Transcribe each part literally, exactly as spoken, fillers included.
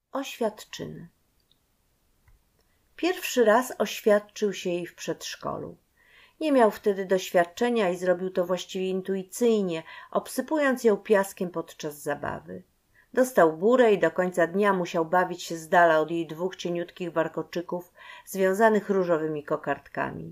Oświadczyny. Pierwszy raz oświadczył się jej w przedszkolu. Nie miał wtedy doświadczenia i zrobił to właściwie intuicyjnie, obsypując ją piaskiem podczas zabawy. Dostał burę i do końca dnia musiał bawić się z dala od jej dwóch cieniutkich warkoczyków związanych różowymi kokardkami.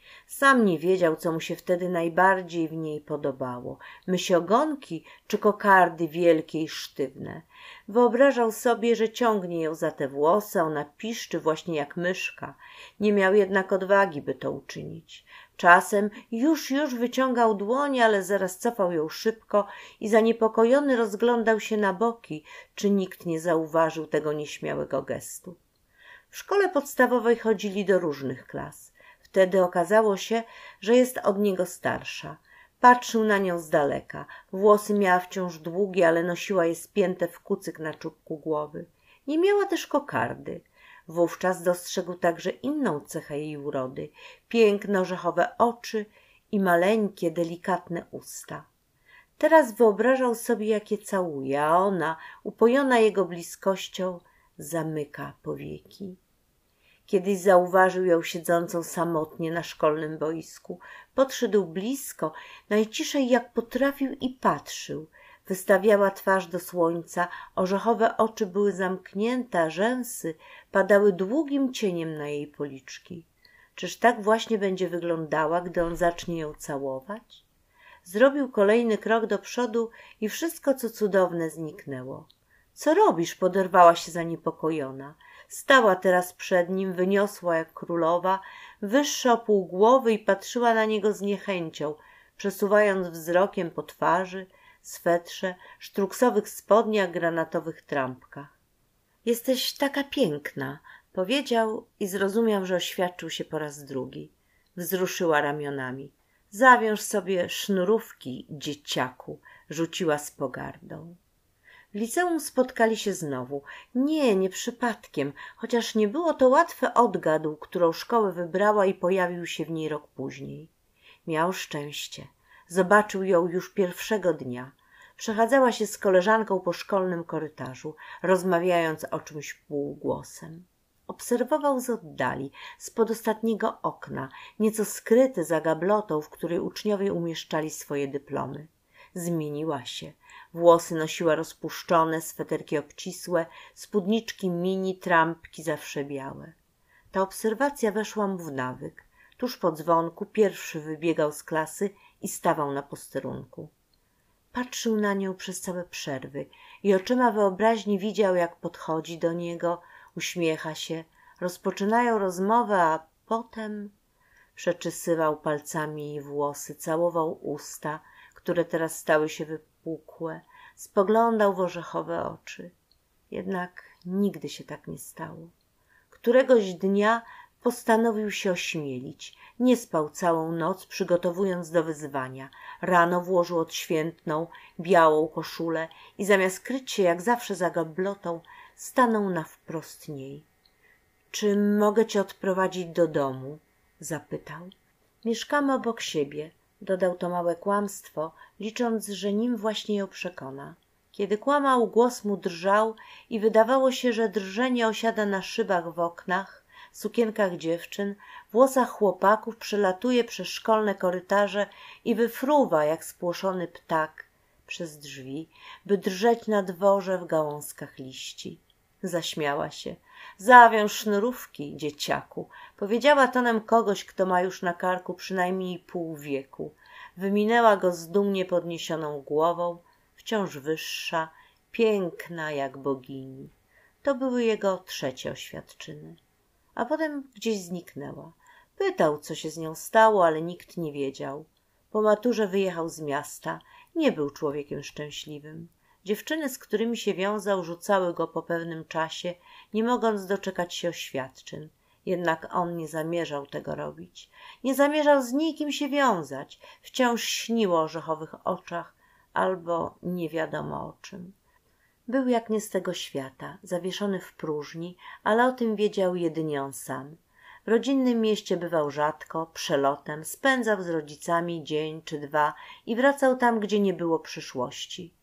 Sam nie wiedział, co mu się wtedy najbardziej w niej podobało – mysiogonki czy kokardy wielkie i sztywne. Wyobrażał sobie, że ciągnie ją za te włosy, a ona piszczy właśnie jak myszka. Nie miał jednak odwagi, by to uczynić. Czasem już, już wyciągał dłoń, ale zaraz cofał ją szybko i zaniepokojony rozglądał się na boki, czy nikt nie zauważył tego nieśmiałego gestu. W szkole podstawowej chodzili do różnych klas. Wtedy okazało się, że jest od niego starsza. Patrzył na nią z daleka. Włosy miała wciąż długie, ale nosiła je spięte w kucyk na czubku głowy. Nie miała też kokardy. Wówczas dostrzegł także inną cechę jej urody. Piękne orzechowe oczy i maleńkie, delikatne usta. Teraz wyobrażał sobie, jak je całuje, a ona, upojona jego bliskością, zamyka powieki. Kiedyś zauważył ją siedzącą samotnie na szkolnym boisku. Podszedł blisko, najciszej jak potrafił i patrzył. Wystawiała twarz do słońca, orzechowe oczy były zamknięte, a rzęsy padały długim cieniem na jej policzki. Czyż tak właśnie będzie wyglądała, gdy on zacznie ją całować? Zrobił kolejny krok do przodu i wszystko, co cudowne, zniknęło. – Co robisz? – poderwała się zaniepokojona. Stała teraz przed nim, wyniosła jak królowa, wyższa o pół głowy i patrzyła na niego z niechęcią, przesuwając wzrokiem po twarzy, swetrze, sztruksowych spodniach, granatowych trampkach. – Jesteś taka piękna – powiedział i zrozumiał, że oświadczył się po raz drugi. Wzruszyła ramionami. – Zawiąż sobie sznurówki, dzieciaku – rzuciła z pogardą. W liceum spotkali się znowu. Nie, nie przypadkiem, chociaż nie było to łatwe, odgadł, którą szkołę wybrała i pojawił się w niej rok później. Miał szczęście. Zobaczył ją już pierwszego dnia. Przechadzała się z koleżanką po szkolnym korytarzu, rozmawiając o czymś półgłosem. Obserwował z oddali, spod ostatniego okna, nieco skryty za gablotą, w której uczniowie umieszczali swoje dyplomy. Zmieniła się. Włosy nosiła rozpuszczone, sweterki obcisłe, spódniczki mini, trampki zawsze białe. Ta obserwacja weszła mu w nawyk. Tuż po dzwonku pierwszy wybiegał z klasy i stawał na posterunku. Patrzył na nią przez całe przerwy i oczyma wyobraźni widział, jak podchodzi do niego, uśmiecha się, rozpoczynają rozmowę, a potem przeczesywał palcami jej włosy, całował usta, które teraz stały się wypukłe, spoglądał w orzechowe oczy. Jednak nigdy się tak nie stało. Któregoś dnia postanowił się ośmielić. Nie spał całą noc, przygotowując do wyzwania. Rano włożył odświętną, białą koszulę i zamiast kryć się jak zawsze za gablotą, stanął na wprost niej. – Czy mogę cię odprowadzić do domu? – zapytał. – Mieszkamy obok siebie. Dodał to małe kłamstwo, licząc, że nim właśnie ją przekona. Kiedy kłamał, głos mu drżał i wydawało się, że drżenie osiada na szybach w oknach, sukienkach dziewczyn, włosach chłopaków, przelatuje przez szkolne korytarze i wyfruwa jak spłoszony ptak przez drzwi, by drżeć na dworze w gałązkach liści. Zaśmiała się. – Zawiąż sznurówki, dzieciaku – powiedziała tonem kogoś, kto ma już na karku przynajmniej pół wieku. Wyminęła go z dumnie podniesioną głową, wciąż wyższa, piękna jak bogini. To były jego trzecie oświadczyny. A potem gdzieś zniknęła. Pytał, co się z nią stało, ale nikt nie wiedział. Po maturze wyjechał z miasta. Nie był człowiekiem szczęśliwym. Dziewczyny, z którymi się wiązał, rzucały go po pewnym czasie, nie mogąc doczekać się oświadczyn. Jednak on nie zamierzał tego robić. Nie zamierzał z nikim się wiązać. Wciąż śnił o orzechowych oczach albo nie wiadomo o czym. Był jak nie z tego świata, zawieszony w próżni, ale o tym wiedział jedynie on sam. W rodzinnym mieście bywał rzadko, przelotem, spędzał z rodzicami dzień czy dwa i wracał tam, gdzie nie było przyszłości.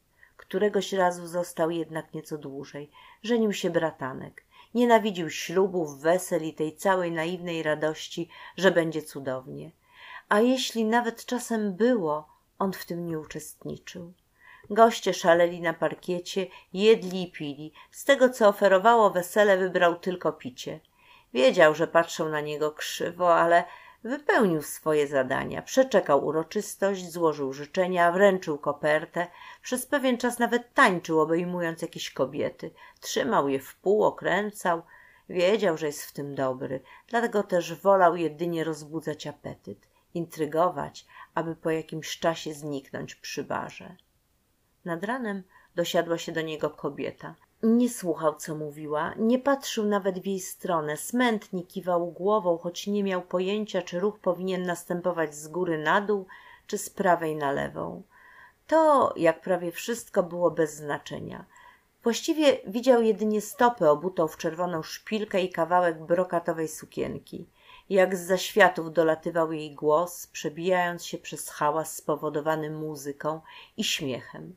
któregoś razu został jednak nieco dłużej. Żenił się bratanek. Nienawidził ślubów, wesel i tej całej naiwnej radości, że będzie cudownie. A jeśli nawet czasem było, on w tym nie uczestniczył. Goście szaleli na parkiecie, jedli i pili. Z tego, co oferowało wesele, wybrał tylko picie. Wiedział, że patrzą na niego krzywo, ale wypełnił swoje zadania. Przeczekał uroczystość, złożył życzenia, wręczył kopertę. Przez pewien czas nawet tańczył, obejmując jakieś kobiety. Trzymał je w pół, okręcał. Wiedział, że jest w tym dobry, dlatego też wolał jedynie rozbudzać apetyt, intrygować, aby po jakimś czasie zniknąć przy barze. Nad ranem dosiadła się do niego kobieta. Nie słuchał, co mówiła, nie patrzył nawet w jej stronę, smętnie kiwał głową, choć nie miał pojęcia, czy ruch powinien następować z góry na dół, czy z prawej na lewą. To, jak prawie wszystko, było bez znaczenia. Właściwie widział jedynie stopę obutą w czerwoną szpilkę i kawałek brokatowej sukienki. Jak zza światów dolatywał jej głos, przebijając się przez hałas spowodowany muzyką i śmiechem.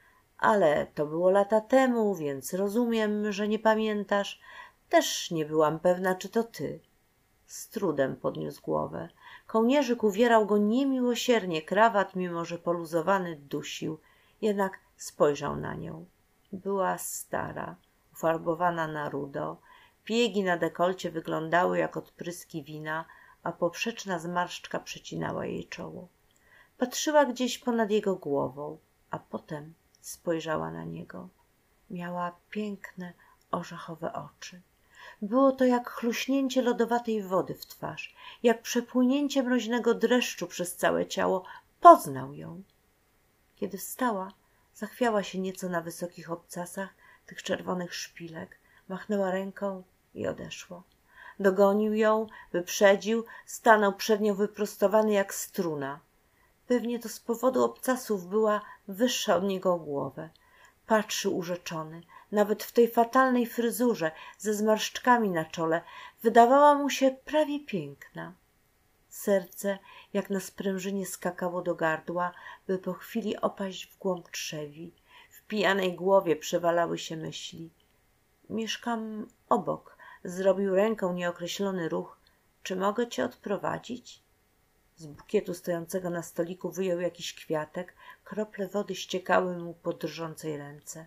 Ale to było lata temu, więc rozumiem, że nie pamiętasz. Też nie byłam pewna, czy to ty. Z trudem podniósł głowę. Kołnierzyk uwierał go niemiłosiernie, krawat, mimo że poluzowany, dusił. Jednak spojrzał na nią. Była stara, ufarbowana na rudo. Biegi na dekolcie wyglądały jak odpryski wina, a poprzeczna zmarszczka przecinała jej czoło. Patrzyła gdzieś ponad jego głową, a potem spojrzała na niego. Miała piękne, orzechowe oczy. Było to jak chluśnięcie lodowatej wody w twarz, jak przepłynięcie mroźnego dreszczu przez całe ciało. Poznał ją. Kiedy wstała, zachwiała się nieco na wysokich obcasach tych czerwonych szpilek, machnęła ręką i odeszła. Dogonił ją, wyprzedził, stanął przed nią wyprostowany jak struna. Pewnie to z powodu obcasów była wyższa od niego o głowę. Patrzył urzeczony, nawet w tej fatalnej fryzurze, ze zmarszczkami na czole, wydawała mu się prawie piękna. Serce, jak na sprężynie, skakało do gardła, by po chwili opaść w głąb trzewi. W pijanej głowie przewalały się myśli. Mieszkam obok. Zrobił ręką nieokreślony ruch. Czy mogę cię odprowadzić? Z bukietu stojącego na stoliku wyjął jakiś kwiatek. Krople wody ściekały mu po drżącej ręce.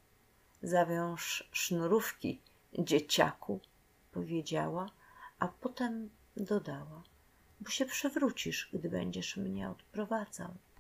Zawiąż sznurówki, dzieciaku, powiedziała, a potem dodała, bo się przewrócisz, gdy będziesz mnie odprowadzał.